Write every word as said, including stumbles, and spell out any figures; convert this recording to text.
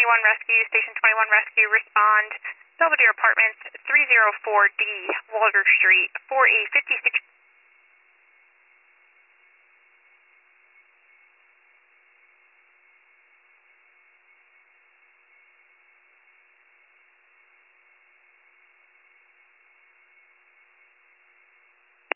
twenty-one Rescue, Station twenty-one Rescue, respond. Belvedere Apartments, three oh four D, Walter Street, for a fifty-six